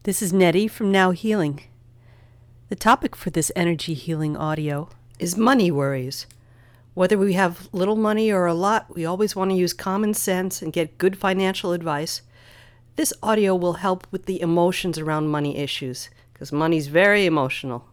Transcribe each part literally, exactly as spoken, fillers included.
This is Nettie from Now Healing. The topic for this energy healing audio is money worries. Whether we have little money or a lot, we always want to use common sense and get good financial advice. This audio will help with the emotions around money issues, because money's very emotional.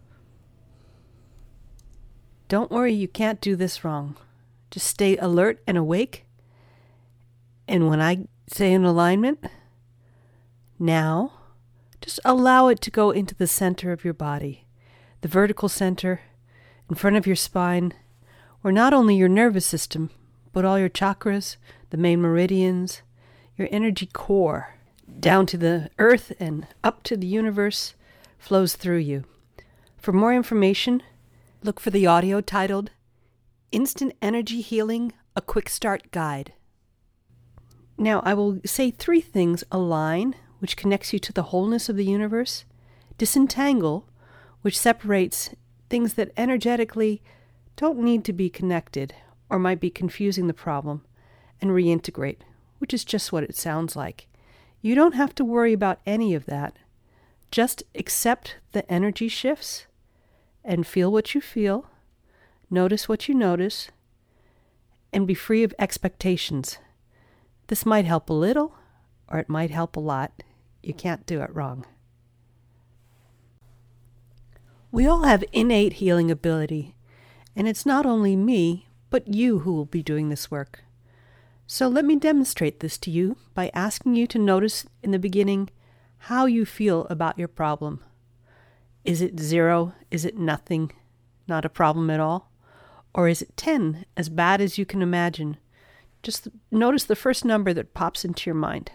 Don't worry, you can't do this wrong. Just stay alert and awake. And when I say in alignment, now, just allow it to go into the center of your body, the vertical center, in front of your spine, where not only your nervous system, but all your chakras, the main meridians, your energy core, down to the earth and up to the universe, flows through you. For more information, look for the audio titled Instant Energy Healing, A Quick Start Guide. Now, I will say three things: align, which connects you to the wholeness of the universe; disentangle, which separates things that energetically don't need to be connected or might be confusing the problem; and reintegrate, which is just what it sounds like. You don't have to worry about any of that. Just accept the energy shifts and feel what you feel, notice what you notice, and be free of expectations. This might help a little, or it might help a lot. You can't do it wrong. We all have innate healing ability, and it's not only me, but you who will be doing this work. So let me demonstrate this to you by asking you to notice in the beginning how you feel about your problem. Is it zero? Is it nothing? Not a problem at all? Or is it ten, as bad as you can imagine? Just notice the first number that pops into your mind.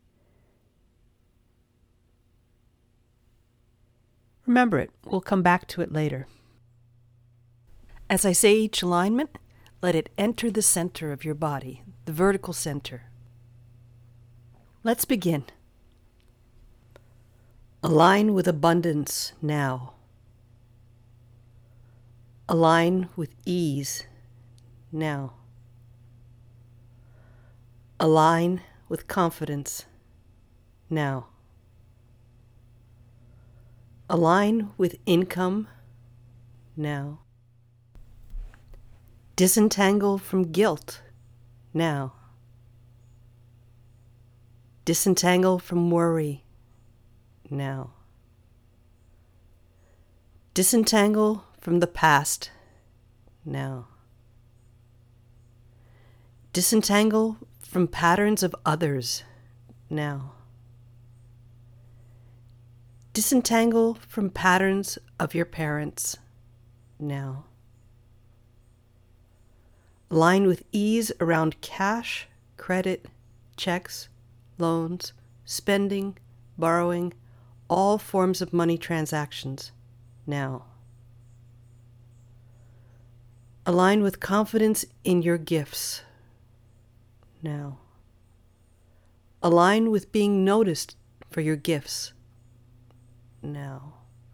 Remember it. We'll come back to it later. As I say each alignment, let it enter the center of your body, the vertical center. Let's begin. Align with abundance now. Align with ease now. Align with confidence now. Align with income now. Disentangle from guilt now. Disentangle from worry now. Disentangle from the past now. Disentangle from patterns of others now. Disentangle from patterns of your parents now. Align with ease around cash, credit, checks, loans, spending, borrowing, all forms of money transactions now. Align with confidence in your gifts now. Align with being noticed for your gifts now.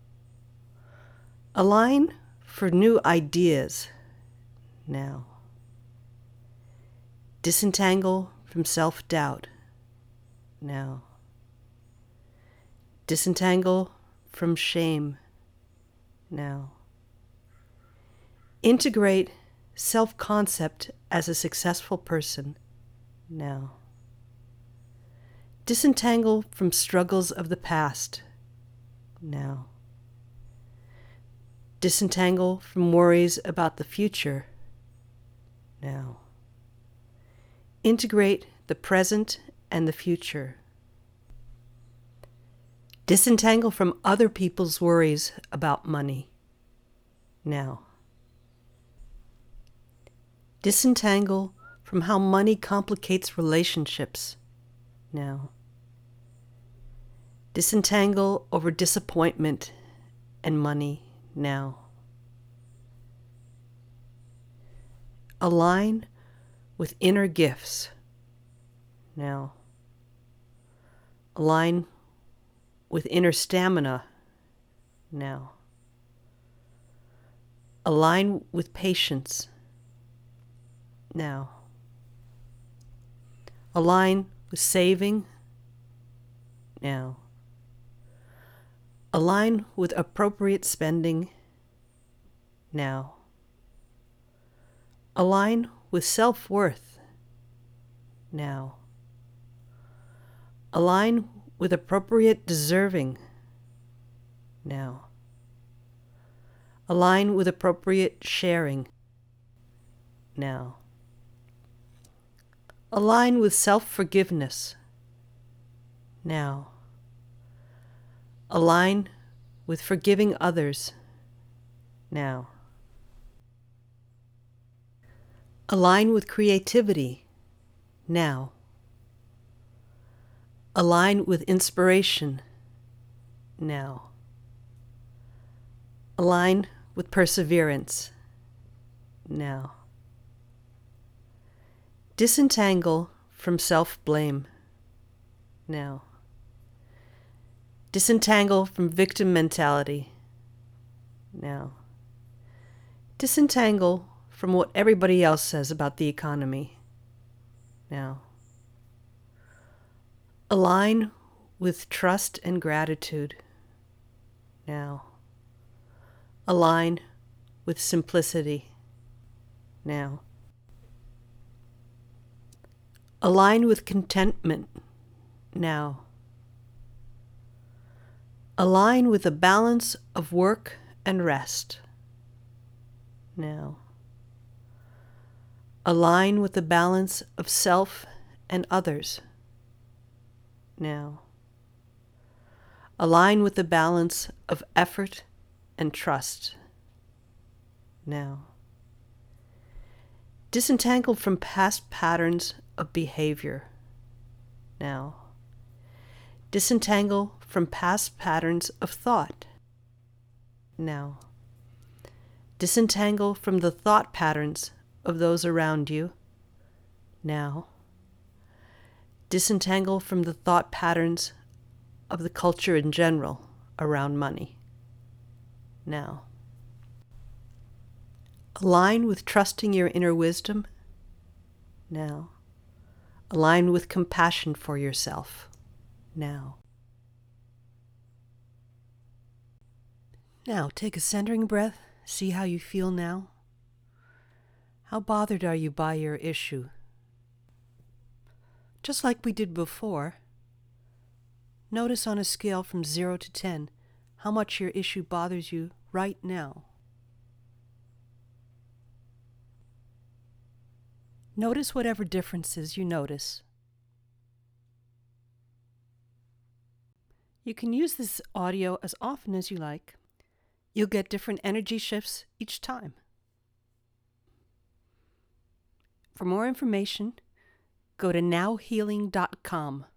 Align for new ideas now. Disentangle from self-doubt now. Disentangle from shame now. Integrate self-concept as a successful person now. Disentangle from struggles of the past now. Disentangle from worries about the future now. Integrate the present and the future. Disentangle from other people's worries about money now. Disentangle from how money complicates relationships now. Disentangle over disappointment and money now. Align with inner gifts now. Align with inner stamina now. Align with patience now. Align with saving now. Align with appropriate spending now. Align with self-worth now. Align with appropriate deserving now. Align with appropriate sharing now. Align with self-forgiveness now. Align with forgiving others now. Align with creativity now. Align with inspiration now. Align with perseverance now. Disentangle from self-blame now. Disentangle from victim mentality now. Disentangle from what everybody else says about the economy now. Align with trust and gratitude now. Align with simplicity now. Align with contentment now. Align with a balance of work and rest now. Align with the balance of self and others now. Align with the balance of effort and trust now. Disentangle from past patterns of behavior now. Disentangle from past patterns of thought now. Disentangle from the thought patterns of those around you now. Disentangle from the thought patterns of the culture in general around money now. Align with trusting your inner wisdom now. Align with compassion for yourself now. Now take a centering breath. See how you feel now. How bothered are you by your issue? Just like we did before, notice on a scale from zero to ten how much your issue bothers you right now. Notice whatever differences you notice. You can use this audio as often as you like. You'll get different energy shifts each time. For more information, go to now healing dot com.